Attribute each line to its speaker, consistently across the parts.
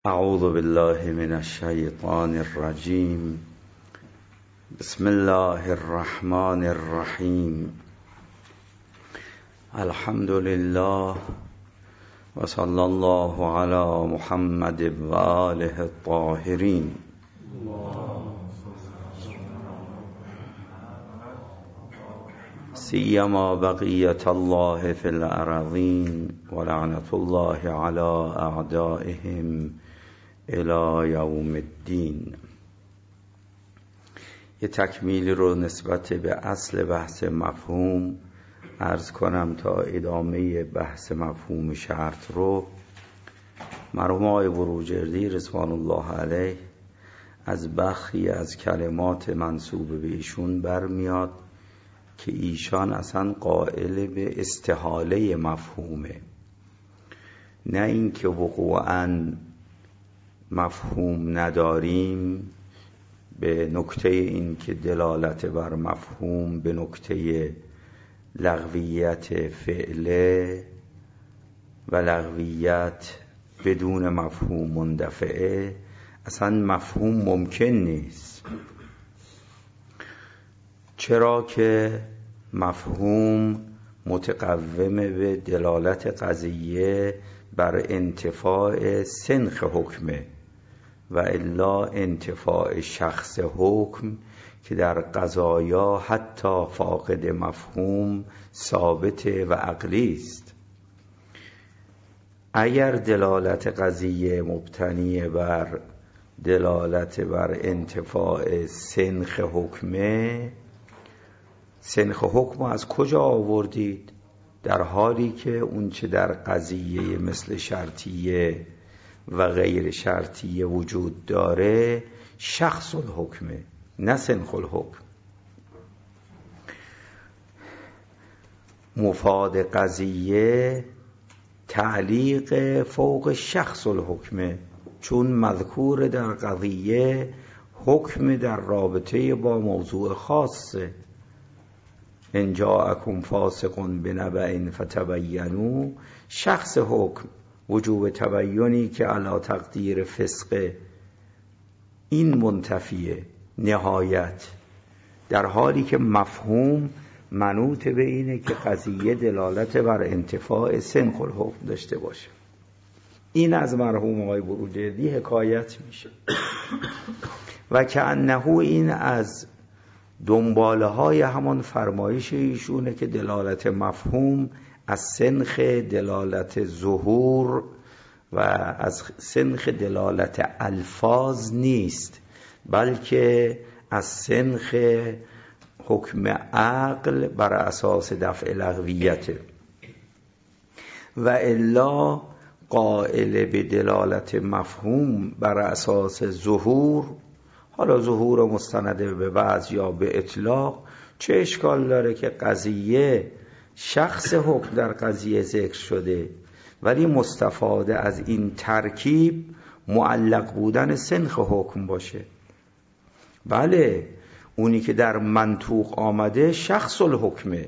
Speaker 1: اعوذ بالله من الشیطان الرجیم. بسم الله الرحمن الرحیم. الحمد لله و صلی الله علی محمد و آله الطاهرین. سیما بقیت الله فی الارضین و لعنت الله علی اعدائهم الی یوم الدین. یه تکمیلی رو نسبت به اصل بحث مفهوم عرض کنم تا ادامه بحث مفهوم شرط رو. مرحوم آقای بروجردی رضوان الله علیه از بخشی از کلمات منسوب به ایشون برمیاد که ایشان اصلا قائل به استحاله مفهومه، نه اینکه وقوعاً مفهوم نداریم، به نکته این که دلالت بر مفهوم به نکته لغویت فعله و لغویت بدون مفهوم مندفعه، اصلا مفهوم ممکن نیست. چرا که مفهوم متقوم به دلالت قضیه بر انتفاع سنخ حکمه و الا انتفاع شخص حکم که در قضایا حتی فاقد مفهوم ثابت و عقلی است. اگر دلالت قضیه مبتنی بر دلالت بر انتفاع سنخ حکمه، سنخ حکم از کجا آوردید؟ در حالی که اون چه در قضیه مثل شرطیه و غیر شرطیه وجود داره شخص الحکمه، نه سنخ الحکم. مفاد قضیه تعلیق فوق شخص الحکمه، چون مذکور در قضیه حکم در رابطه با موضوع خاصه. ان جاءکم فاسق بنبأ فتبینوا، شخص حکم وجوب تبینی که علی تقدیر فسقه، این منتفیه نهایت، در حالی که مفهوم منوط به اینه که قضیه دلالت بر انتفاع سنخ الحکم داشته باشه. این از مرحوم آقای بروجردی حکایت میشه و کأنه این از دنباله های همان فرمایش ایشونه که دلالت مفهوم از سنخ دلالت ظهور و از سنخ دلالت الفاظ نیست، بلکه از سنخ حکم عقل بر اساس دفع لغویته و الا قائل به دلالت مفهوم بر اساس ظهور، حالا ظهور مستند به بعض یا به اطلاق، چه اشکال داره که قضیه شخص حکم در قضیه ذکر شده ولی مستفاده از این ترکیب معلق بودن سنخ حکم باشه. بله، اونی که در منطوق آمده شخص الحکمه.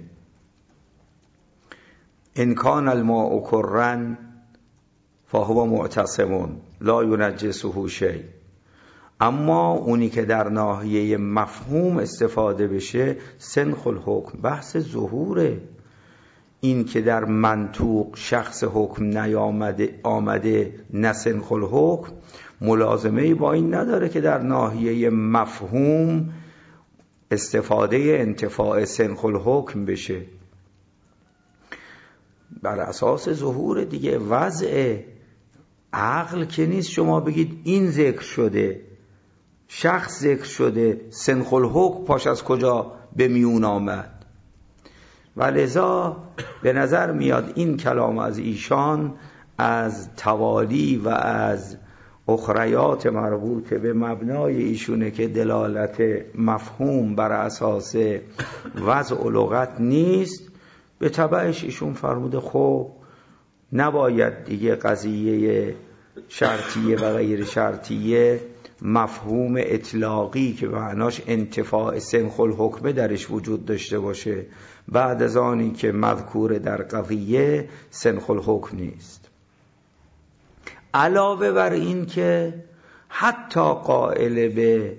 Speaker 1: ان کان الماء کرا فهو معتصم لا ینجسه شیء. اما اونی که در ناحیه مفهوم استفاده بشه سنخ الحکم، بحث ظهوره. این که در منطوق شخص حکم آمده نه سنخ الحکم، ملازمه‌ای با این نداره که در ناحیه مفهوم استفاده انتفاع سنخ الحکم بشه. بر اساس ظهور دیگه، وضع عقل که نیست شما بگید این ذکر شده، شخص ذکر شده، سنخ الحکم پاش از کجا به میون آمد. و لذا به نظر میاد این کلام از ایشان از توالی و از اخریات مربوط به مبنای ایشونه که دلالت مفهوم بر اساس وضع و لغت نیست. به تبعش ایشون فرموده خب نباید دیگه قضیه شرطیه و غیر شرطیه مفهوم اطلاقی که معناش انتفاع سنخ الحکمه درش وجود داشته باشه، بعد از آنی که مذکور در قضیه سنخ الحکم نیست. علاوه بر این که حتی قائل به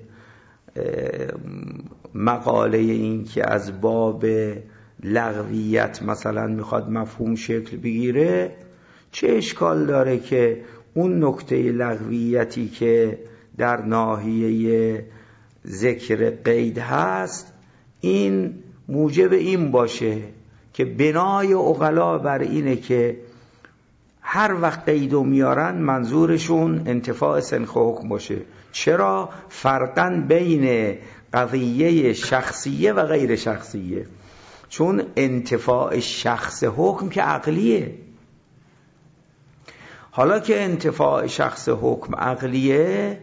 Speaker 1: مقاله این که از باب لغویت مثلا میخواد مفهوم شکل بگیره، چه اشکال داره که اون نکته لغویتی که در ناحیه ذکر قید هست این موجب این باشه که بنای عقلا بر اینه که هر وقت قیدو میارن منظورشون انتفاع سنخ حکم باشه. چرا؟ فرقاً بین قضیه شخصیه و غیر شخصیه، چون انتفاع شخص حکم که عقلیه. حالا که انتفاع شخص حکم عقلیه،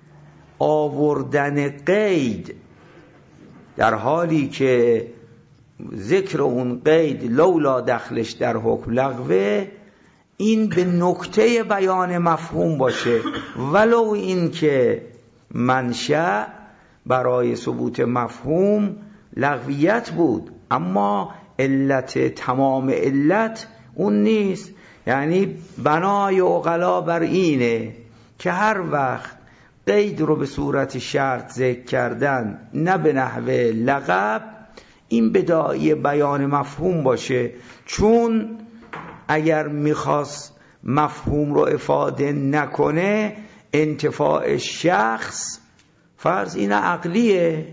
Speaker 1: آوردن قید در حالی که ذکر اون قید لولا دخلش در حکم لغوه، این به نکته بیان مفهوم باشه، ولو این که منشأ برای ثبوت مفهوم لغویت بود، اما علت تمام علت اون نیست. یعنی بنای عقلا بر اینه که هر وقت قید رو به صورت شرط ذکر کردن نه به نحو لقب، این بداعی بیان مفهوم باشه، چون اگر میخواست مفهوم رو افاده نکنه انتفاع شخص فرض این عقلیه.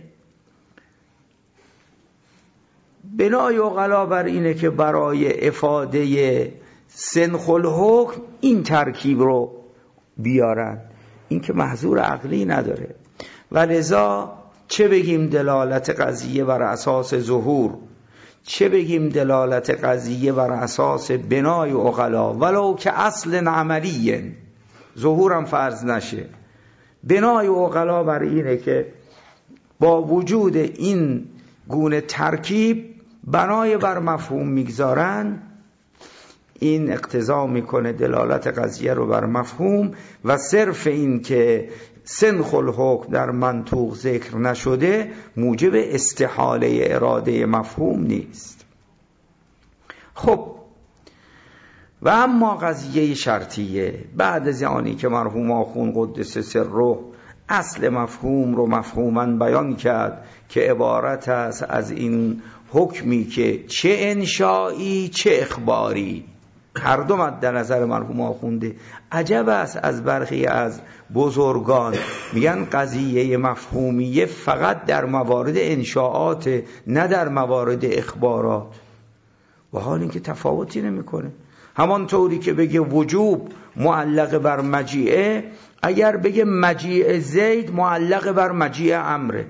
Speaker 1: بنای عقلا بر اینه که برای افاده سنخ الحکم این ترکیب رو بیارن، این که محظور عقلی نداره. و لذا چه بگیم دلالت قضیه بر اساس ظهور، چه بگیم دلالت قضیه بر اساس بنای عقلا، ولو که اصل عملی ظهورم فرض نشه، بنای عقلا بر اینه که با وجود این گونه ترکیب بنای بر مفهوم میگذارن، این اقتضا میکنه دلالت قضیه رو بر مفهوم، و صرف این که سنخ الحکم در منطوق ذکر نشده موجب استحاله اراده مفهوم نیست. خب و اما قضیه شرطیه، بعد از آنی که مرحوم آخوند قدس سره اصل مفهوم رو مفهوماً بیان کرد که عبارت است از این حکمی که چه انشایی چه اخباری، هر دو مد نظر مرحوم آخونده. عجب است از برخی از بزرگان میگن قضیه مفهومیه فقط در موارد انشاءات نه در موارد اخبارات، و حال این که تفاوتی نمیکنه. همان طوری که بگه وجوب معلق بر مجیعه، اگر بگه مجیع زید معلق بر مجیع عمره،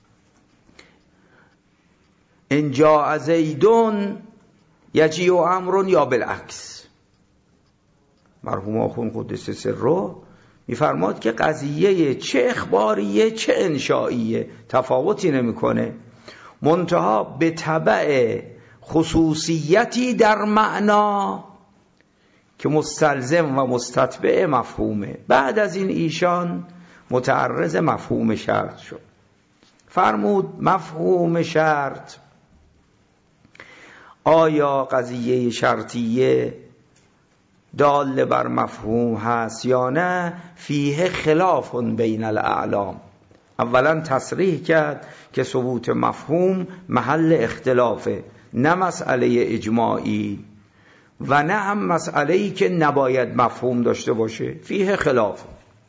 Speaker 1: ان جاء زیدون یجیع عمرون یا بالعکس. مرحوم آخوند قدس سره میفرماد که قضیه چه اخباریه چه انشائیه تفاوتی نمیکنه، منتها به تبع خصوصیتی در معنا که مستلزم و مستتبع مفهومه. بعد از این ایشان متعرض مفهوم شرط شد. فرمود مفهوم شرط، آیا قضیه شرطیه دال بر مفهوم هست یا نه؟ فیه خلاف بین الاعلام. اولا تصریح کرد که ثبوت مفهوم محل اختلافه، نه مسئله اجماعی و نه هم مسئله‌ای که نباید مفهوم داشته باشه، فیه خلاف.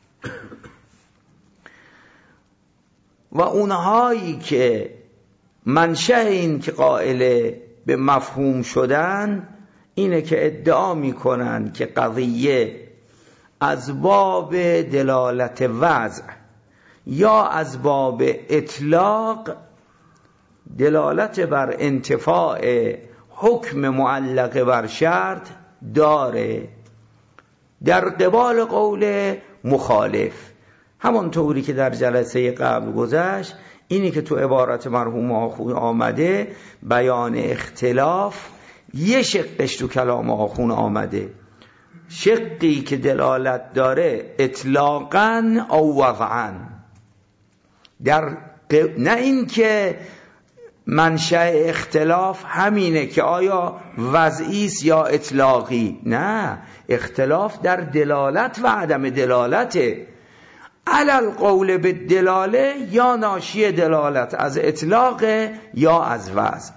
Speaker 1: و اونهایی که منشأ این که قائل به مفهوم شدن اینه که ادعا میکنن که قضیه از باب دلالت وضع یا از باب اطلاق دلالت بر انتفاع حکم معلق بر شرط داره، در قبال قول مخالف. همون طوری که در جلسه قبل گذشت، اینی که تو عبارت مرحوم آخوند آمده بیان اختلاف، یه شقش تو کلام آخوند آمده، شقی که دلالت داره اطلاقاً او وضعاً، در نه این که منشأ اختلاف همینه که آیا وضعی است یا اطلاقی. نه، اختلاف در دلالت و عدم دلالته. علل قول به دلاله یا ناشی دلالت از اطلاق یا از وضع.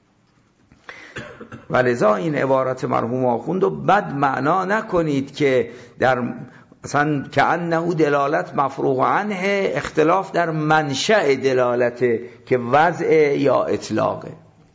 Speaker 1: ولذا این عبارت مرحوم آخوند رو بد معنا نکنید که در مثلا که انه دلالت مفروغ عنه، اختلاف در منشأ دلالته که وضع یا اطلاقه.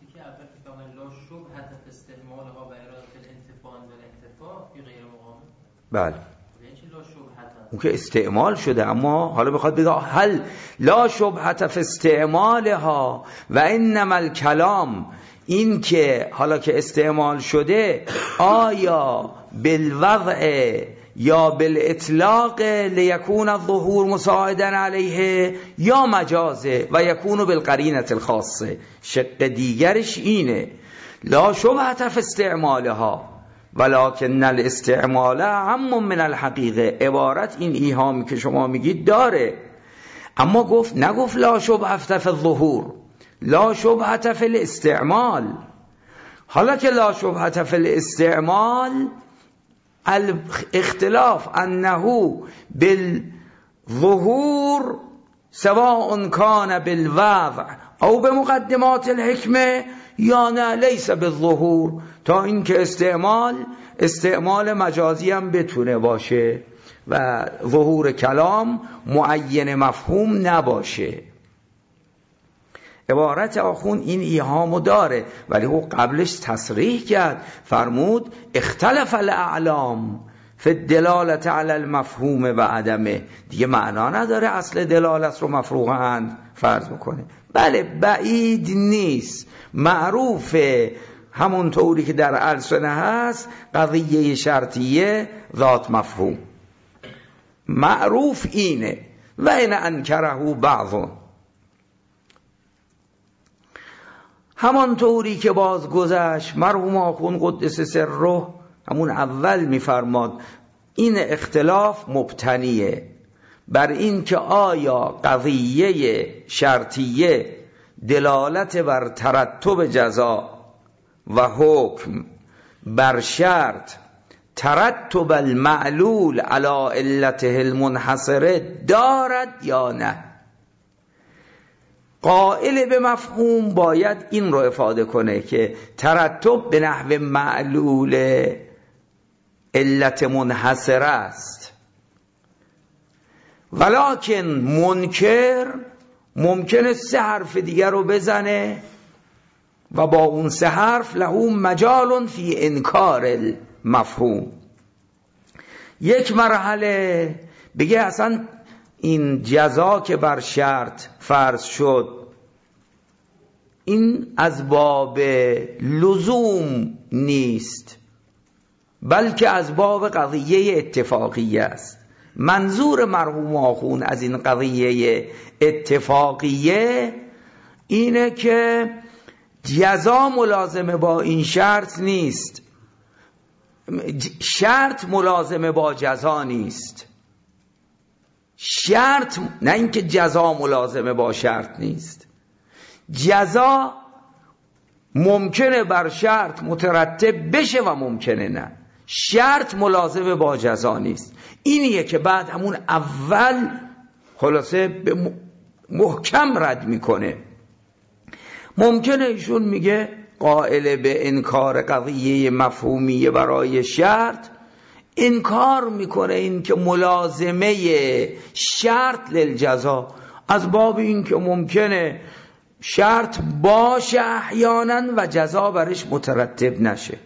Speaker 1: بله اون که استعمال شده، اما حالا بخواد بگه هل لا شبهت فی استعمالها و انما الکلام، این که حالا که استعمال شده آیا بالوضع یا بالاطلاق لیکون الظهور مساعدا علیه یا مجازه و یکون بالقرینة الخاصه. شق دیگرش اینه لا شبهت فی استعمالها ولکن الاستعمال عم من الحقیقه. عبارت این ایهامی که شما میگید داره، اما نگفت لا شبهت فی الظهور، لا شبهت فی الاستعمال. حالا که لا شبهت فی الاستعمال، الاختلاف انه بالظهور سواء کان بالوضع او بمقدمات الحکمه یا نه لیس بالظهور، تا اینکه استعمال مجازی هم بتونه باشه و ظهور کلام معین مفهوم نباشه. عبارت آخون این ایهامو داره، ولی او قبلش تصریح کرد، فرمود اختلف الاعلام فی الدلالت علی المفهوم و عدمه. دیگه معنا نداره اصل دلالت رو مفروغاً فرض میکنه. بله بعید نیست، معروفه همونطوری که در السنه هست قضیه شرطیه ذات مفهوم، معروف اینه و این انکره بعضون. همانطوری که باز گذشت مرحوم آخوند قدس سره همون اول میفرماد این اختلاف مبتنیه بر این که آیا قضیه شرطیه دلالت بر ترتب جزا و حکم بر شرط ترتب المعلول علی علته المنحصره دارد یا نه. قائل به مفهوم باید این رو افاده کنه که ترتب به نحو معلول علت منحصره است، ولکن منکر ممکنه 3 حرف دیگر رو بزنه و با اون 3 حرف له مجال فی انکار المفهوم. یک مرحله بگه اصلا این جزا که بر شرط فرض شد این از باب لزوم نیست، بلکه از باب قضیه اتفاقیه است. منظور مرحوم آخوند از این قضیه اتفاقیه اینه که جزا ملازمه با این شرط نیست، شرط ملازمه با جزا نیست. شرط نه اینکه جزا ملازمه با شرط نیست، جزا ممکنه بر شرط مترتب بشه و ممکنه نه، شرط ملازمه با جزا نیست. اینیه که بعد همون اول خلاصه به محکم رد میکنه. ممکنه ایشون میگه قائل به انکار قضیه مفهومی برای شرط انکار میکنه این که ملازمه شرط للجزا، از باب این که ممکنه شرط باشه احیانا و جزا برش مترتب نشه.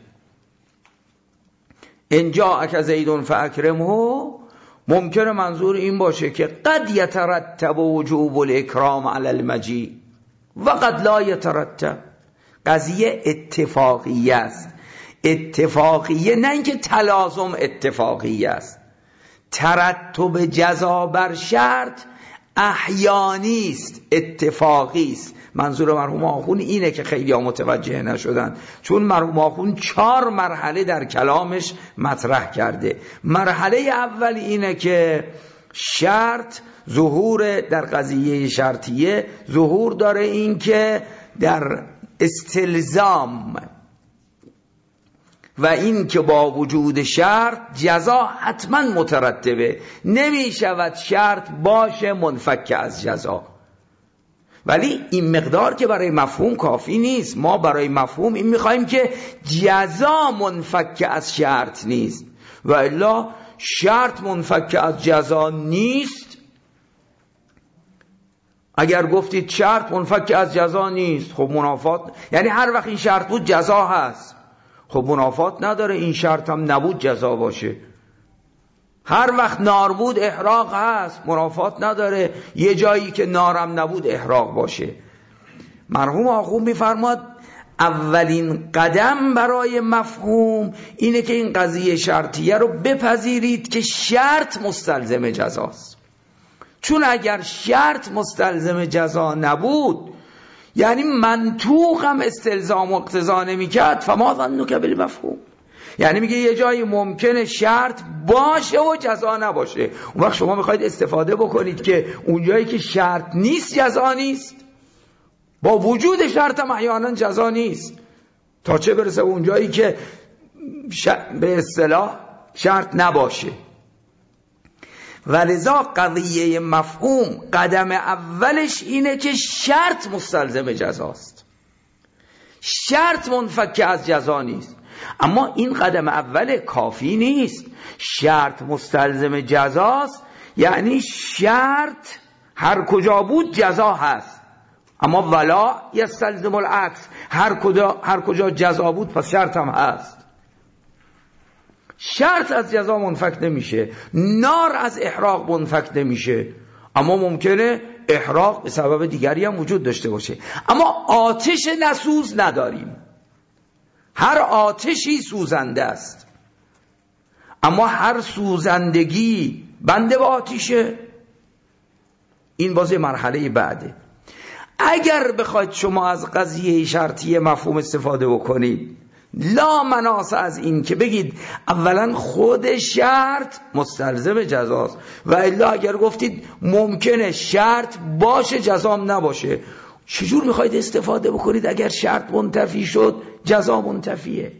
Speaker 1: ان جاءک زید فاکرمه، ممکنه منظور این باشه که قد یترتب وجوب الاکرام علی المجیء و قد لا یترتب. قضیه اتفاقیه است، اتفاقیه نه اینکه تلازم اتفاقیه است. ترتب جزا بر شرط احیانی است، اتفاقی است. منظور مرحوم آخوند اینه که خیلی ها متوجه نشدن، چون مرحوم آخوند 4 مرحله در کلامش مطرح کرده. مرحله اول اینه که شرط ظهور در قضیه شرطیه ظهور داره، این که در استلزام و این که با وجود شرط جزا حتما مترتبه، نمی شود شرط باشه منفک از جزا. ولی این مقدار که برای مفهوم کافی نیست. ما برای مفهوم این میخوایم که جزا منفک از شرط نیست، و الا شرط منفک از جزا نیست. اگر گفتید شرط منفک از جزا نیست، خب منافات، یعنی هر وقت این شرط بود جزا هست، خب منافات نداره این شرط هم نبود جزا باشه. هر وقت نار بود احراق هست، منافات نداره یه جایی که نارم نبود احراق باشه. مرحوم آخوند میفرماد اولین قدم برای مفهوم اینه که این قضیه شرطیه رو بپذیرید که شرط مستلزم جزاست. چون اگر شرط مستلزم جزا نبود، یعنی منطوق هم استلزام و اقتضا نمی‌کرد، فما ظنک بالمفهوم. یعنی میگه یه جایی ممکنه شرط باشه و جزا نباشه، اون وقت شما میخواید استفاده بکنید که اون جایی که شرط نیست جزا نیست، با وجود شرط هم احیانا جزا نیست، تا چه برسه اون جایی که به اصطلاح شرط نباشه. ولذا قضیه مفهوم قدم اولش اینه که شرط مستلزم جزاست، شرط منفک از جزا نیست. اما این قدم اول کافی نیست. شرط مستلزم جزاست، یعنی شرط هر کجا بود جزا هست، اما ولا یستلزم العکس، هر کجا جزا بود پس شرط هم هست. شرط از جزا منفک نمیشه، نار از احراق منفک نمیشه، اما ممکنه احراق به سبب دیگری هم وجود داشته باشه. اما آتش نسوز نداریم، هر آتشی سوزنده است، اما هر سوزندگی بنده به آتیشه. این باز مرحله بعده. اگر بخواید شما از قضیه شرطی مفهوم استفاده بکنید، لا مناس از این که بگید اولا خود شرط مستلزم جزاست، و الا اگر گفتید ممکنه شرط باشه جزام نباشه، چجور میخواید استفاده بکنید اگر شرط منتفی شد جزا منتفیه؟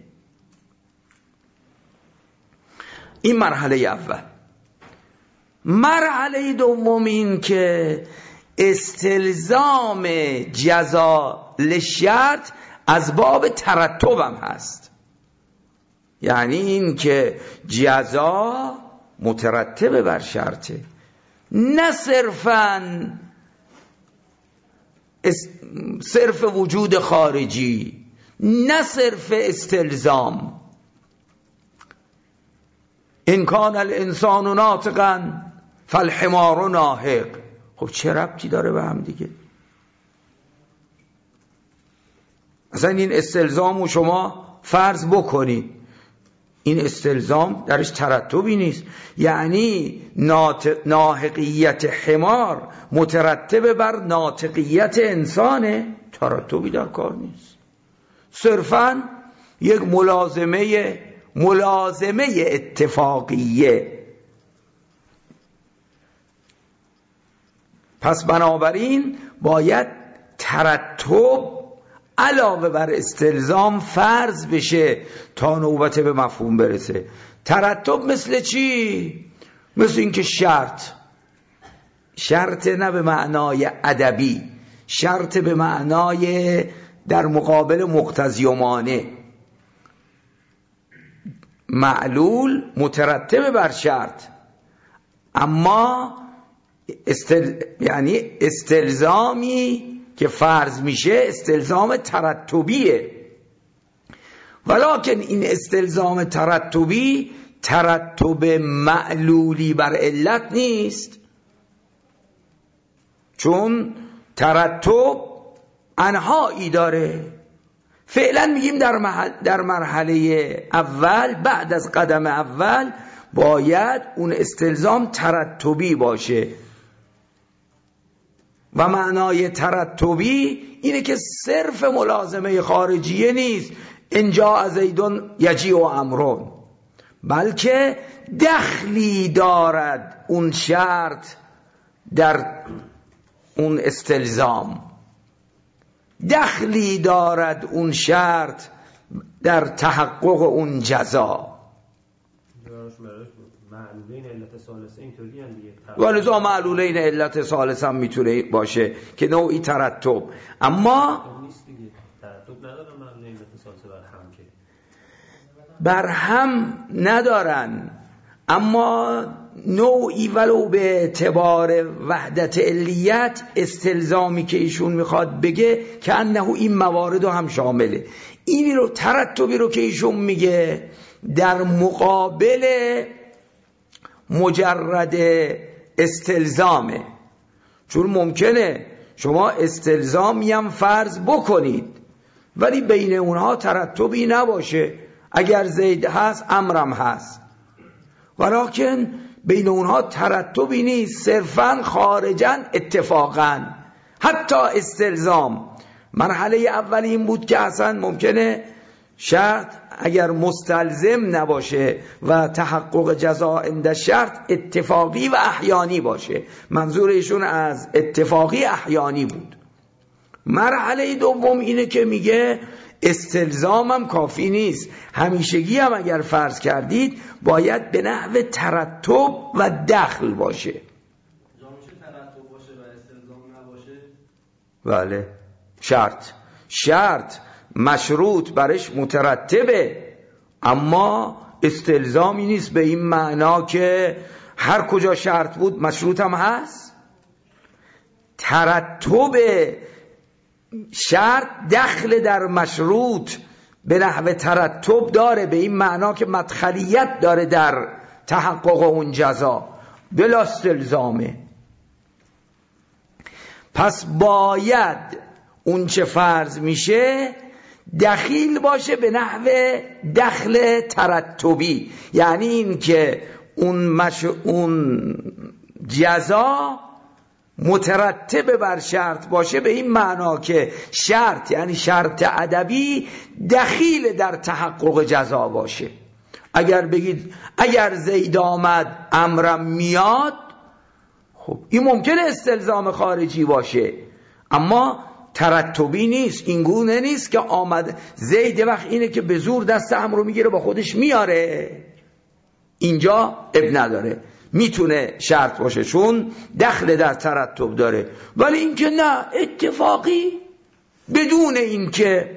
Speaker 1: این مرحله اول. مرحله دوم این که استلزام جزا لشرط از باب ترتب هم هست، یعنی این که جزا مترتب بر شرطه، نه صرف وجود خارجی، نه صرف استلزام. ان کان الانسان ناطقا فالحمار ناهق. خب چه ربطی داره به هم دیگه؟ اصلا این استلزام رو شما فرض بکنید، این استلزام درش ترتبی نیست، یعنی ناحقیت حمار مترتب بر ناطقیت انسانه، ترتبی در کار نیست، صرفاً یک ملازمه اتفاقیه. پس بنابراین باید ترتب علاوه بر استلزام فرض بشه تا نوبت به مفهوم برسه. ترتب مثل چی؟ مثل اینکه شرط نه به معنای ادبی، شرط به معنای در مقابل مقتضی و مانع. معلول مترتب بر شرط، اما یعنی استلزامی که فرض میشه استلزام ترتبیه، ولکن این استلزام ترتبی ترتب معلولی بر علت نیست، چون ترتب انهایی داره. فعلا میگیم در مرحله اول، بعد از قدم اول باید اون استلزام ترتبی باشه، و معنای ترتبی اینه که صرف ملازمه خارجیه نیست، انجا زیدون یجیء امرون، بلکه دخلی دارد اون شرط در اون استلزام. دخلی دارد اون شرط در تحقق اون جزا. ولذا معلولین علت ثالث هم میتونه باشه که نوعی ترتب، اما بر هم ندارن، اما نوعی ولو به اعتبار وحدت علیت استلزامی که ایشون میخواد بگه که انه این موارد هم شامله. اینی رو ترتبی رو که ایشون میگه در مقابل مجرد استلزامه، چون ممکنه شما استلزامی هم فرض بکنید ولی بین اونها ترتبی نباشه. اگر زید هست امرم هست، ولکن بین اونها ترتبی نیست، صرفاً خارجاً اتفاقاً. حتی استلزام مرحله اول این بود که اصلا ممکنه شرط اگر مستلزم نباشه و تحقق جزا عند شرط اتفاقی و احیانی باشه. منظور ایشون از اتفاقی احیانی بود. مرحله دوم اینه که میگه استلزام هم کافی نیست، همیشگی هم اگر فرض کردید باید به نحو ترتب و دخل باشه.
Speaker 2: ترتب باشه و استلزام نباشه؟
Speaker 1: بله، شرط مشروط برش مترتبه، اما استلزامی نیست به این معنا که هر کجا شرط بود مشروط هم هست. ترتب شرط دخل در مشروط به نحو ترتب داره، به این معنا که مدخلیت داره در تحقق اون جزا، بلا استلزامه. پس باید اون چه فرض میشه دخیل باشه به نحو دخل ترتبی، یعنی این که اون جزا مترتب بر شرط باشه، به این معنا که شرط یعنی شرط ادبی دخیل در تحقق جزا باشه. اگر بگید اگر زید آمد امرم میاد، خب این ممکنه استلزام خارجی باشه اما ترتبی نیست. این گونه نیست که آمد زید وقت اینه که به زور دست امر رو میگیره با خودش میاره، اینجا اب نداره، میتونه شرط باشه چون دخل در ترتب داره. ولی اینکه نه، اتفاقی بدون اینکه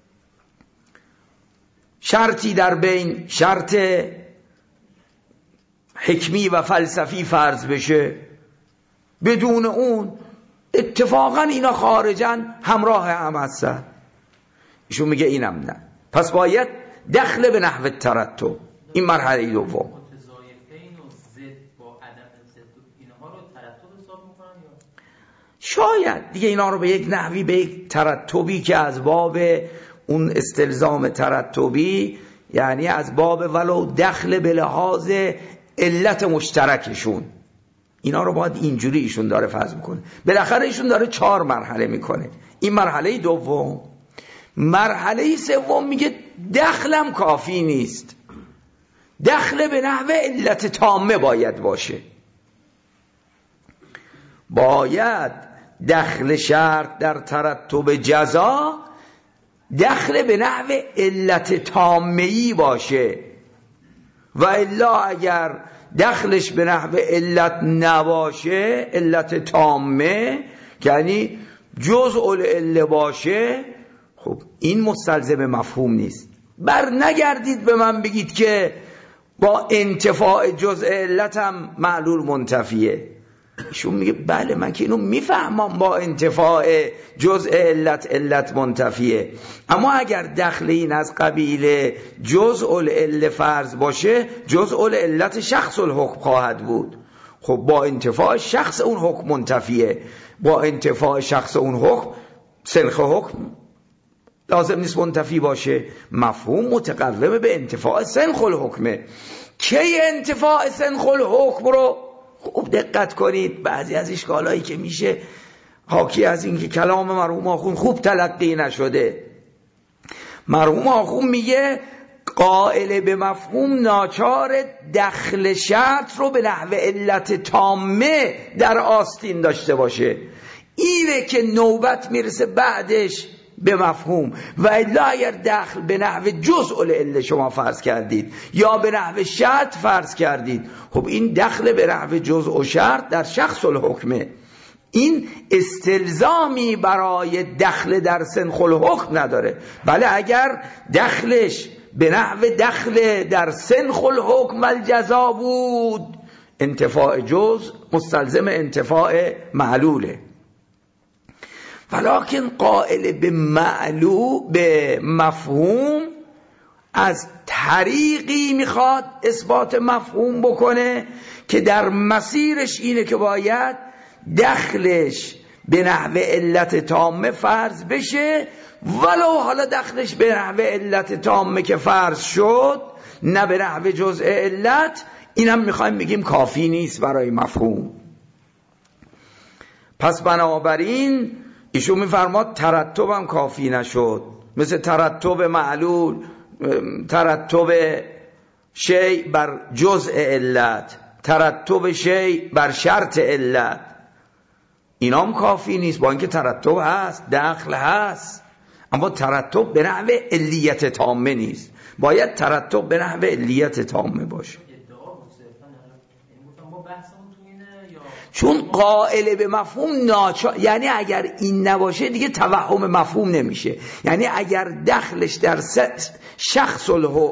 Speaker 1: شرطی در بین شرط حکمی و فلسفی فرض بشه، بدون اون اتفاقا اینا خارجا همراه هم هستن. ایشون میگه اینم نه، پس باید دخل به نحو ترتب. این مرحله دوم. شاید دیگه اینا رو به یک نحوی، به یک ترتبی که از باب اون استلزام ترتبی، یعنی از باب ولو دخل به لحاظ علت مشترکشون، اینا رو باید اینجوری ایشون داره فرض میکنه. بالاخره ایشون داره 4 مرحله میکنه. این مرحله دوم. مرحله سوم میگه دخلم کافی نیست، دخل به نحو علت تامه باید باشه. باید دخل شرط در ترتب جزا دخل به نحو علت تامه‌ای باشه، و الا اگر دخلش به نحو علت نباشه، علت تامه یعنی جزء العله باشه، خب این مستلزم مفهوم نیست. بر نگردید به من بگید که با انتفاع جزء علت هم معلول منتفیه. ایشون میگه بله من که اینو میفهمم، با انتفاع جزء علت منتفیه، اما اگر دخل این از قبیل جزء العله فرض باشه، جزء العلت شخص الحکم خواهد بود. خب با انتفاع شخص اون حکم منتفیه، با انتفاع شخص اون حکم سنخ حکم لازم نیست منتفی باشه. مفهوم متقوم به انتفاع سنخ الحکمه. کی انتفاع سنخ الحکم رو خوب دقت کنید، بعضی از اشکالایی که میشه حاکی از این که کلام مرحوم آخوند خوب تلقی نشده. مرحوم آخوند میگه قائل به مفهوم ناچار دخل شرط رو به نحو علت تامه در آستین داشته باشه. اینه که نوبت میرسه بعدش به مفهوم، و الا اگر دخل به نحو جزء العله شما فرض کردید یا به نحو شرط فرض کردید، خب این دخل به نحو جزء و شرط در شخص الحکمه. این استلزامی برای دخل در سنخ الحکم نداره. بله اگر دخلش به نحو دخل در سنخ الحکم الجزا بود، انتفاع جزء مستلزم انتفاع معلوله. ولکن قائل به مفهوم از طریقی میخواد اثبات مفهوم بکنه که در مسیرش اینه که باید دخلش به نحو علت تامه فرض بشه، ولو حالا دخلش به نحو علت تامه که فرض شد نه به نحو جزء علت، اینم میخوایم بگیم کافی نیست برای مفهوم. پس بنابراین ایشون میفرماد ترتب هم کافی نشد، مثل ترتب معلول، ترتب شیء بر جزء علت، ترتب شیء بر شرط علت، اینام کافی نیست. با اینکه ترتب هست، دخل هست، اما ترتب به نحو علیت تامه نیست، باید ترتب به نحو علیت تامه باشه. چون قائل به مفهوم یعنی اگر این نباشه دیگه توهم مفهوم نمیشه. یعنی اگر دخلش در شخص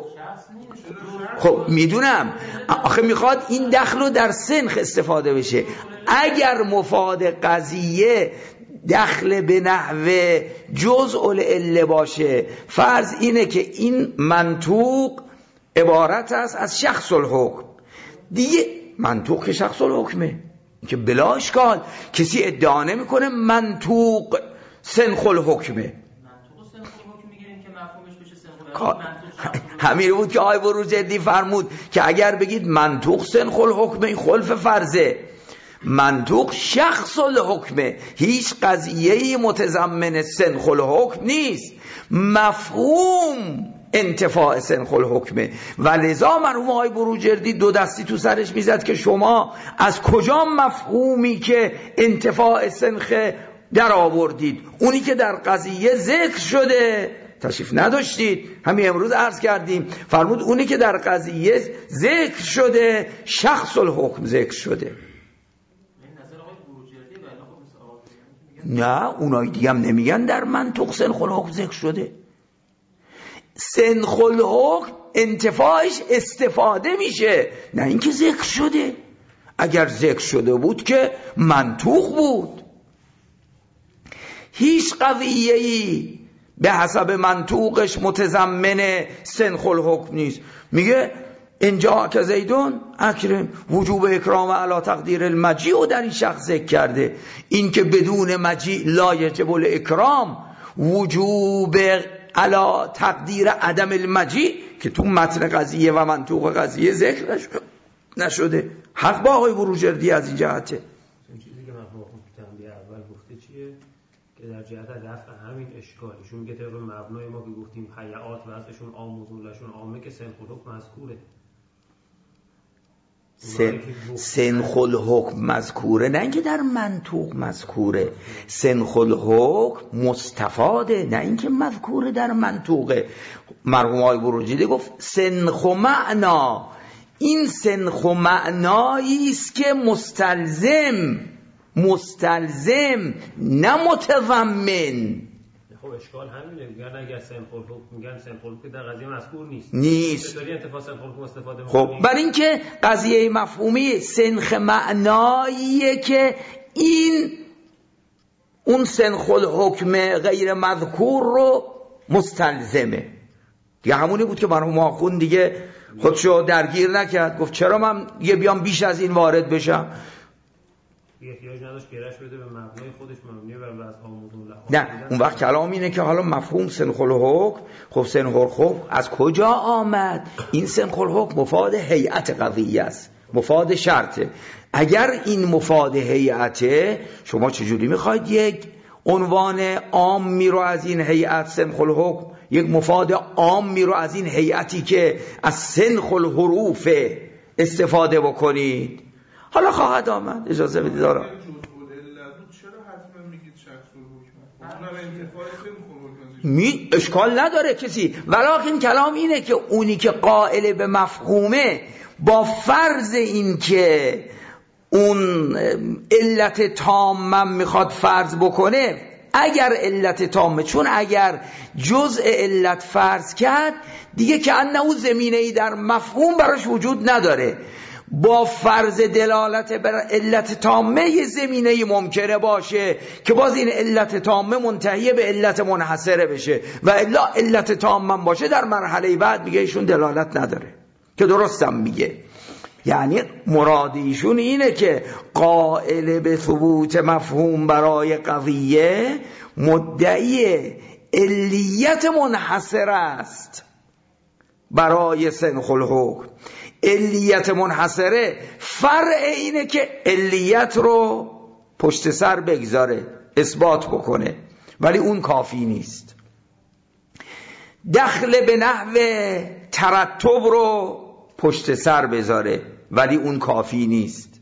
Speaker 1: خب میدونم، آخه میخواد این دخل رو در سنخ استفاده بشه. اگر مفاد قضیه دخل به نحو جزء العله باشه، فرض اینه که این منطوق عبارت است از شخص الحکم، دیگه منطوق که شخص الحکمه که بلا اشکال، کسی ادعا نمیکنه منطوق سنخ الحکمه. همین بود که آقای بروجردی فرمود که اگر بگید منطوق سنخ الحکمه این خلف فرضه، منطوق شخص الحکمه، هیچ قضیه‌ای متضمن سنخ الحکم نیست، مفهوم انتفاع سنخ الحکمه. و لذا مرحوم آقای بروجردی دو دستی تو سرش میزد که شما از کجا مفهومی که انتفاع سنخ در آوردید؟ اونی که در قضیه ذکر شده تشریف نداشتید، همین امروز عرض کردیم، فرمود اونی که در قضیه ذکر شده شخص الحکم ذکر شده. نه اونای دیگه هم نمیگن در منطق سنخ الحکم ذکر شده. سنخ الحکم انتفاعش استفاده میشه، نه اینکه ذکر شده. اگر ذکر شده بود که منطوق بود. هیچ قضیه‌ای به حسب منطوقش متضمن سنخ الحکم نیست. میگه اینجا که زیدون اکرم، وجوب اکرام علی تقدیر المجیع و در این شخص ذکر کرده. این که بدون مجیع لا یجب الاکرام، وجوب علی تقدیر عدم المجیع که تو متن قضیه و منطوق قضیه ذکر نشده. حق با آقای بروجردی از این جهته.
Speaker 3: چیزی که مفهوم تنبیه اول گفته چیه؟ که در جهت رفع همین اشکالشون میگه طبق مبنای ما که گفتیم حیات وضعشون عام و ظلشون عامه که سنخ الحکم مذکوره.
Speaker 1: سنخ الحکم مذکوره، نه اینکه در منطوق مذکوره. سنخ الحکم مستفاده، نه اینکه مذکوره در منطوقه. مرحوم آقای بروجردی گفت سنخ و معنا، این سنخ و معنایی است که مستلزم نه متضمن.
Speaker 3: خب اشکال همینه، میگن اگر سنخ الحکم میگن سنخ الحکم در قضیه مذکور
Speaker 1: نیست.
Speaker 3: چطوری انتفاع سنخ الحکم استفاده
Speaker 1: خب برای اینکه قضیه مفهومی سنخ معناییه که این اون سنخ الحکم غیر مذکور رو مستلزمه. دیگه همونی بود که مرحوم آخوند دیگه خودشو درگیر نکرد، گفت چرا من یه بیام بیش از این وارد بشم.
Speaker 3: احتیاج نداشت گرش بده به مبنای خودش، مبنی بر وضع عامودون.
Speaker 1: نه اون وقت کلام اینه که حالا مفهوم سنخ الحکم، خب سنخ الحکم از کجا آمد؟ این سنخ الحکم مفاد هیئت قضیه است، مفاد شرطه. اگر این مفاد هیئته، شما چجوری میخواید یک عنوان عامی رو از این هیئت سنخ الحکم، یک مفاد عامی رو از این هیئتی که از سنخ الحروف استفاده بکنید؟ حالا خواهد آمد، اجازه بدید. اشکال نداره کسی، ولیکن کلام اینه که اونی که قائل به مفهومه با فرض این که اون علت تامه میخواد فرض بکنه، اگر علت تامه، چون اگر جزء علت فرض کرد دیگه که انه زمینه‌ای در مفهوم براش وجود نداره. با فرض دلالت بر علت تامه یه زمینه‌ای ممکنه باشه که باز این علت تامه منتهی به علت منحصره بشه و الا علت تامه باشه در مرحله بعد میگه ایشون دلالت نداره، که درستم میگه. یعنی مراد ایشون اینه که قائل به ثبوت مفهوم برای قضیه مدعی علیت منحصر است برای سنخ الحکم. علیت منحصره فرع اینه که علیت رو پشت سر بگذاره، اثبات بکنه، ولی اون کافی نیست. دخل به نحو ترتب رو پشت سر بذاره، ولی اون کافی نیست.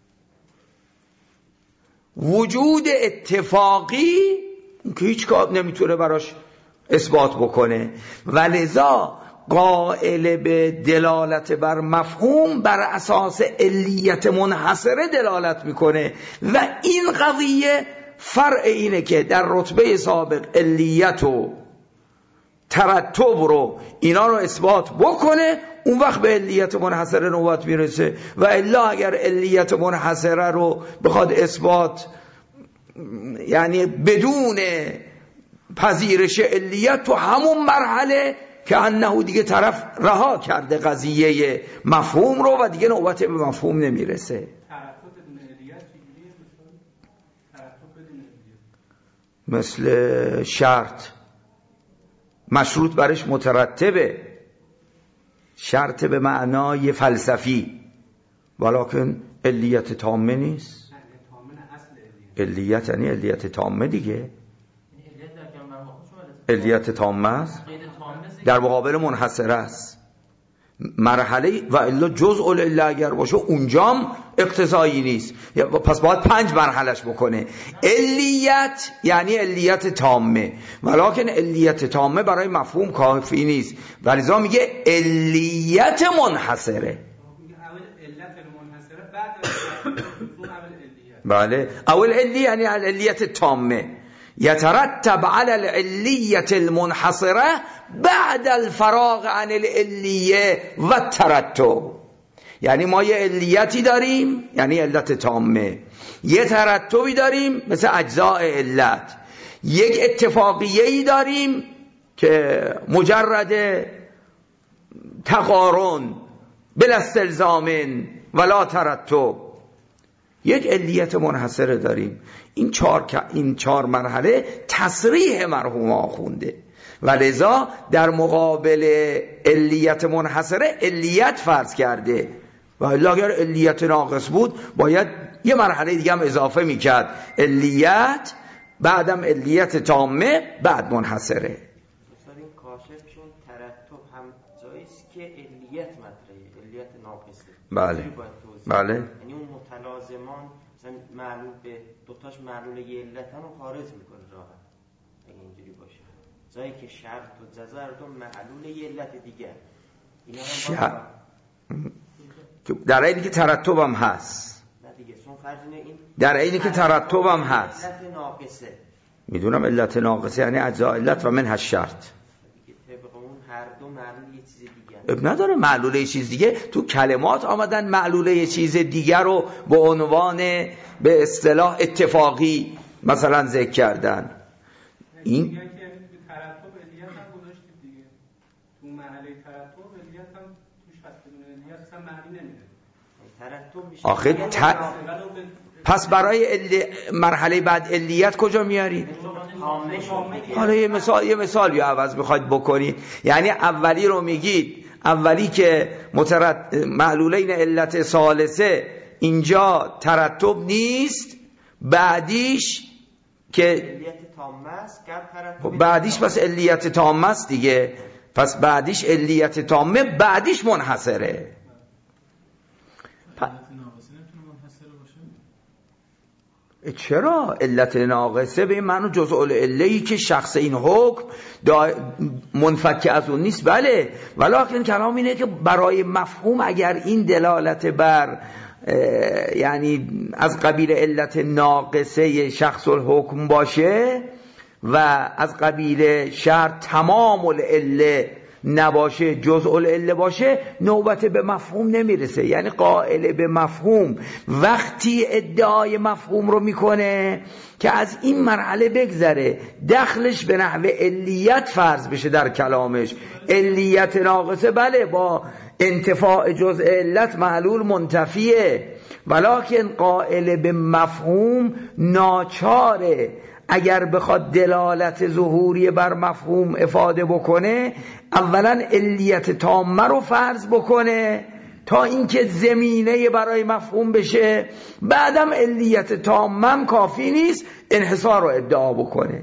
Speaker 1: وجود اتفاقی که هیچ کار نمیتونه براش اثبات بکنه، ولذا قائل به دلالت بر مفهوم بر اساس علیت منحصره دلالت میکنه و این قضیه فرع اینه که در رتبه سابق علیت و ترتب رو اینا رو اثبات بکنه، اون وقت به علیت منحصره نوبت میرسه. و الا اگر علیت منحصره رو بخواد اثبات، یعنی بدون پذیرش علیت، تو همون مرحله که انه دیگه طرف رها کرده قضیه مفهوم رو و دیگه نوبت به مفهوم نمیرسه. مثل شرط مشروط برش مترتبه، شرط به معنای فلسفی، ولکن علیت تامه نیست. علیت یعنی علیت تامه دیگه، علیت تامه است در مقابل منحصره است. مرحله و الا جزء العله اگر باشه اونجام اقتضایی نیست، پس باید 5 مرحلش بکنه. علیت یعنی علیت تامه، ولکن علیت تامه برای مفهوم کافی نیست، ولذا میگه علیت منحصره. بله، اول علی یعنی علیت تامه، یترتب علی العلیت المنحصره بعد الفراغ عن العلیه و ترتب. یعنی ما یه علیتی داریم یعنی علت تامه، یه ترتبی داریم مثل اجزاء علت، یک اتفاقیه‌ای داریم که مجرد تقارن بلا استلزام ولا ترتب، یک علیت منحصره داریم. این 4 مرحله تصریح مرحوم آخونده و لذا در مقابل علیت منحصره علیت فرض کرده، و اگر علیت ناقص بود باید یه مرحله دیگه هم اضافه میکرد، علیت بعدم علیت تامه بعد منحصره.
Speaker 4: این کاشفشون ترتب هم جاییست که علیت مطرحه، علیت ناقصه.
Speaker 1: بله بله،
Speaker 4: یعنی اون متلازمان مثلا معلول به دوتاش معلول یه علت هم خارج میکنه راحت اگه اینجوری باشه، جایی که شرط و جزا رو معلول یه علت دیگه اینا هم
Speaker 1: در عینی که ترتب هم هست،
Speaker 4: نه دیگه چون فرض این
Speaker 1: در عینی که ترتب هم هست.
Speaker 4: علت ناقصه
Speaker 1: میدونم علت ناقصه یعنی اجزاء علت و منها الشرط
Speaker 4: دیگه، طبق اون هر دو معلول یه چیز دیگه
Speaker 1: اب نداره معلوله یه چیز دیگه. تو کلمات آمدن معلوله یه چیز دیگه رو به عنوان به اصطلاح اتفاقی مثلا ذکر کردن. این
Speaker 2: دیگه که ترتب علیت هم گذاشتید دیگه، تو مرحله ترتب علیت هم توش هست، بدون علیت اصلا معنی نمیده.
Speaker 4: ترتب میشه
Speaker 1: آخه پس برای مرحله بعد علیت کجا میاری؟ حالا یه مثال یا عوض میخواید بکنید، یعنی اولی رو میگید، اولی که معلولین علت ثالثه اینجا ترتب نیست، بعدیش که
Speaker 4: علیت تامه است،
Speaker 1: بعدیش پس علیت تامه است دیگه، پس بعدیش علیت تامه بعدیش منحصره. چرا؟ علت ناقصه به این معنی جزء العله‌ای که شخص این حکم منفک از اون نیست. بله، ولیکن کلام اینه که برای مفهوم اگر این دلالت بر یعنی از قبیل علت ناقصه شخص الحکم باشه و از قبیل شرط تمام العله نباشه، جزء العله باشه، نوبت به مفهوم نمیرسه. یعنی قائل به مفهوم وقتی ادعای مفهوم رو میکنه که از این مرحله بگذره، دخلش به نحو علیت فرض بشه در کلامش. علیت ناقصه بله با انتفاع جزء علت معلول منتفیه، ولکن قائل به مفهوم ناچاره اگر بخواد دلالت ظهوری بر مفهوم افاده بکنه اولا علیت تامه رو فرض بکنه تا اینکه زمینه برای مفهوم بشه، بعدم علیت تامه کافی نیست، انحصار رو ادعا بکنه.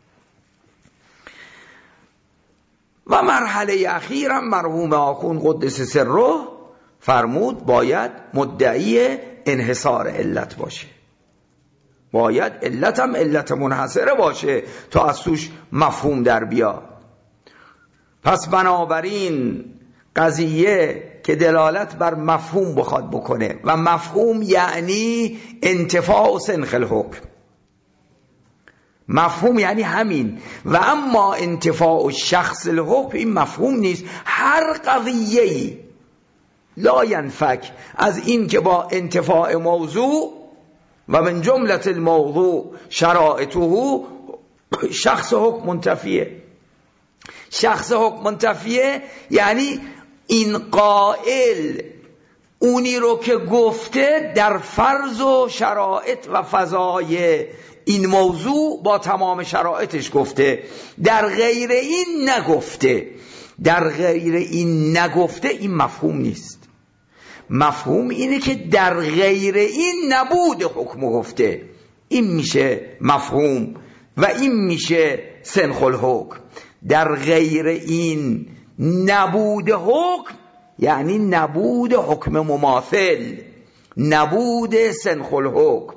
Speaker 1: و مرحله اخیرم مرحوم آخوند قدس سره فرمود باید مدعی انحصار علت باشه، باید علت هم علت منحصره باشه تا از توش مفهوم در بیاد. پس بنابراین قضیه که دلالت بر مفهوم بخواد بکنه و مفهوم یعنی انتفاع و سنخ الحکم، مفهوم یعنی همین. و اما انتفاع و شخص الحکم این مفهوم نیست. هر قضیه‌ای لا ینفک از این که با انتفاع موضوع و من جملت الموضوع شرائطه شخص حکم منتفیه. شخص حکم منتفیه یعنی این قائل اونی رو که گفته در فرض و شرائط و فضای این موضوع با تمام شرائطش گفته، در غیر این نگفته. در غیر این نگفته این مفهوم نیست. مفهوم اینه که در غیر این نبود حکم گفته، این میشه مفهوم و این میشه سنخ الحکم. در غیر این نبود حکم یعنی نبود حکم مماثل، نبود سنخ الحکم.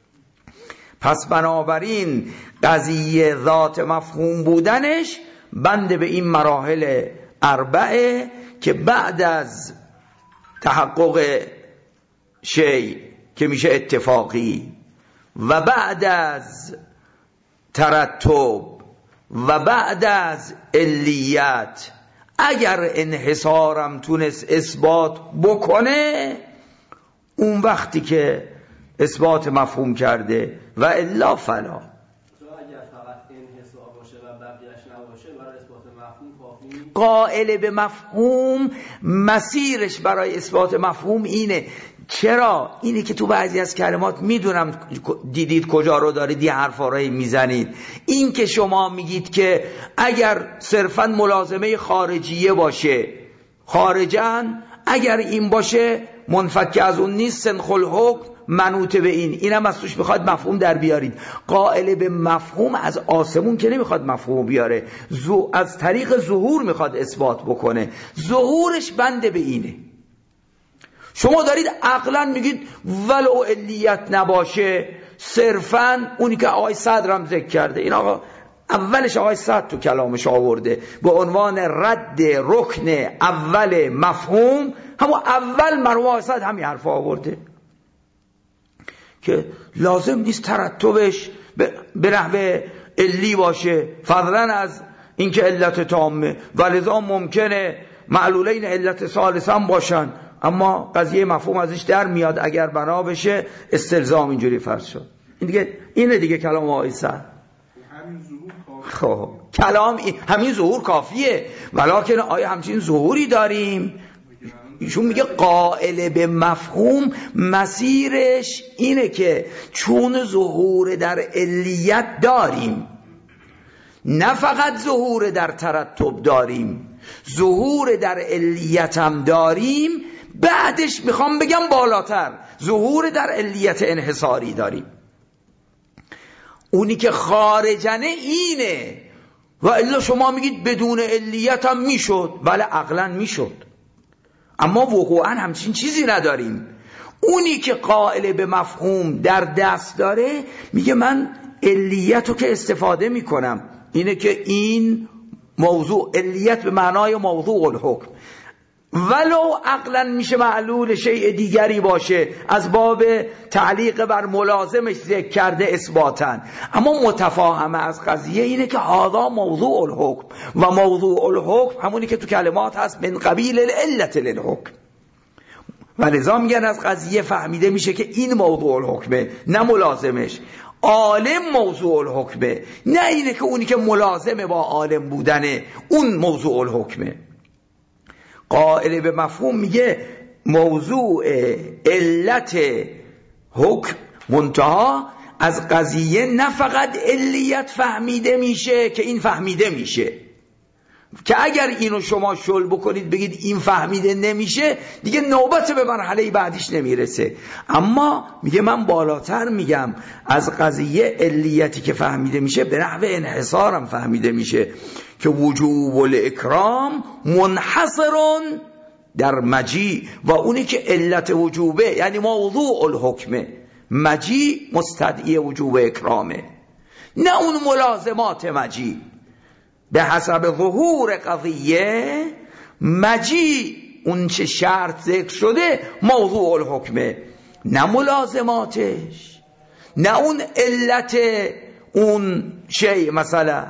Speaker 1: پس بنابراین قضیه ذات مفهوم بودنش بند به این مراحل اربعه که بعد از تحقق شی که میشه اتفاقی و بعد از ترتب و بعد از علیت اگر انحصارم تونست اثبات بکنه اون وقتی که اثبات مفهوم کرده و الا فلا.
Speaker 5: اگر فقط انحصار باشه و بقیه‌اش نباشه برای اثبات مفهوم کافی نیست.
Speaker 1: قائل به مفهوم مسیرش برای اثبات مفهوم اینه. چرا؟ اینه که تو بعضی از کلمات میدونم دیدید کجا رو دارید یه حرفا رو میزنید. این که شما میگید که اگر صرفا ملازمه خارجیه باشه خارجن، اگر این باشه منفک از اون نیست، سنخ الحکم منوط به اینم از توش میخواد مفهوم در بیارید. قائل به مفهوم از آسمون که نمیخواد مفهوم بیاره، از طریق ظهور میخواد اثبات بکنه. ظهورش بنده به اینه. شما دارید عقلا میگید ولو علیت نباشه، صرفا اونی که آقای صدرم ذکر کرده، این آقا اولش آقای صدر تو کلامش آورده به عنوان رد رکن اول مفهوم، همون اول مرحوم آقای صدر همین حرف آورده که لازم نیست ترتبش به نحو علی باشه فضلا از اینکه علت تامه، ولذا ممکنه معلولین علت ثالثا باشن، اما قضیه مفهوم ازش در میاد اگر بنا بشه استلزام اینجوری فرض شد. اینه دیگه کلام آقای صدر. خب کلام همین ظهور کافیه، ولکن آیا همچین ظهوری داریم؟ ایشون میگه قائل به مفهوم مسیرش اینه که چون ظهور در علیت داریم، نه فقط ظهور در ترتب داریم، ظهور در علیت هم داریم، بعدش میخوام بگم بالاتر ظهور در علیت انحصاری داریم. اونی که خارجنه اینه، و الا شما میگید بدون علیت هم میشد. بله عقلا میشد، اما وقوعا همچین چیزی نداریم. اونی که قائل به مفهوم در دست داره میگه من علیت رو که استفاده میکنم، اینه که این موضوع علیت به معنای موضوع الحکم ولو عقلا میشه معلول شیء دیگری باشه، از باب تعلیق بر ملازمش ذکر کرده اثباتن، اما متفاهمه از قضیه اینه که هذا موضوع الحکم و موضوع الحکم همونی که تو کلمات هست من قبیل العلت للحکم، و لذا میگن از قضیه فهمیده میشه که این موضوع الحکمه نه ملازمش. عالم موضوع الحکمه، نه اینه که اونی که ملازمه با عالم بودنه اون موضوع الحکمه. قائل به مفهوم میگه موضوع علت حکم منتها از قضیه نه فقط علیت فهمیده میشه که این فهمیده میشه، که اگر اینو شما شل بکنید بگید این فهمیده نمیشه دیگه نوبت به مرحله بعدیش نمیرسه. اما میگه من بالاتر میگم از قضیه علیتی که فهمیده میشه به نحو انحصارم فهمیده میشه که وجوب الاکرام منحصرون در مجیع، و اونی که علت وجوبه یعنی موضوع الحکمه، مجیع مستدعی وجوب اکرامه، نه اون ملازمات مجیع. به حسب ظهور قضیه مجیع اون چه شرط ذکر شده موضوع الحکمه، نه ملازماتش، نه اون علت اون شیء. مثلا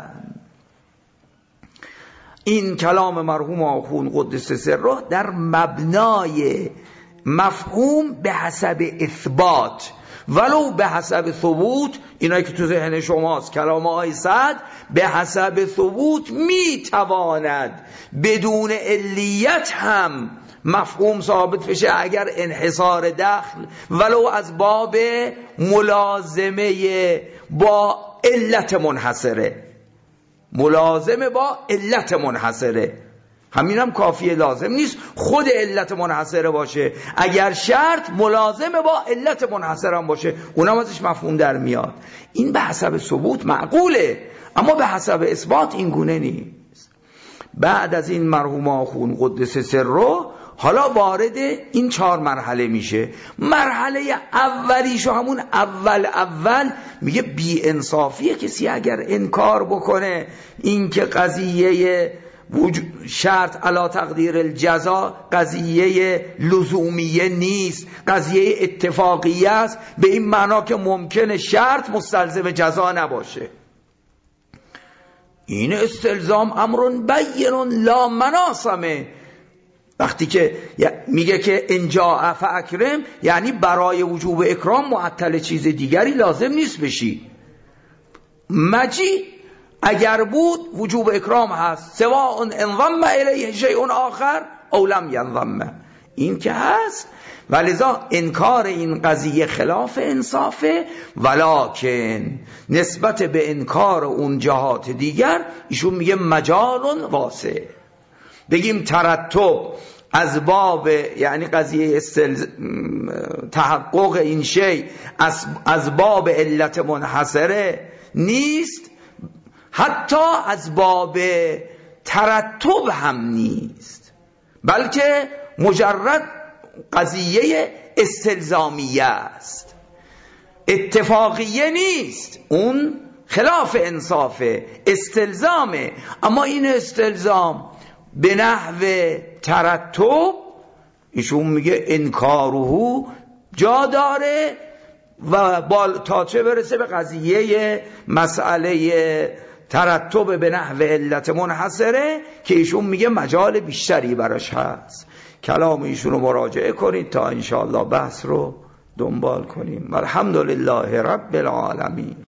Speaker 1: این کلام مرحوم آخوند قدس سره در مبنای مفهوم به حسب اثبات ولو به حسب ثبوت، اینایی که تو ذهن شماست کلام آقای سعد، به حسب ثبوت میتواند بدون علیت هم مفهوم ثابت بشه اگر انحصار دخل ولو از باب ملازمه با علت منحصره، ملازمه با علت منحصره، همین هم کافیه، لازم نیست خود علت منحصره باشه، اگر شرط ملازمه با علت منحصره هم باشه اونم ازش مفهوم در میاد. این به حسب ثبوت معقوله، اما به حسب اثبات این گونه نیست. بعد از این مرحوم آخوند قدس سره حالا وارد این 4 مرحله میشه. مرحله اولیشو همون اول میگه بی انصافیه کسی اگر انکار بکنه این که قضیه شرط علی تقدیر الجزا قضیه لزومیه نیست، قضیه اتفاقیه است، به این معنا که ممکنه شرط مستلزم جزا نباشه. این استلزام امرون بین لا مناسمه. وقتی که میگه که انجا فاکرم یعنی برای وجوب اکرام معطل چیز دیگری لازم نیست بشی. مجی اگر بود وجوب اکرام هست، سواء انضم الیه شیء آخر او لم ینضم، این که هست. ولذا انکار این قضیه خلاف انصافه، ولکن نسبت به انکار اون جهات دیگر ایشون میگه مجال واسع. بگیم ترتب از باب یعنی قضیه تحقق این شی از باب علت منحصره نیست، حتی از باب ترتب هم نیست، بلکه مجرد قضیه استلزامیه است، اتفاقیه نیست، اون خلاف انصافه، استلزامه. اما این استلزام به نحو ترتب ایشون میگه انکاره جا داره، و تا چه برسه به قضیه مسئله ترتب به نحو علت منحصره که ایشون میگه مجال بیشتری براش هست. کلام ایشون رو مراجعه کنید تا انشاءالله بحث رو دنبال کنیم. الحمدلله رب العالمین.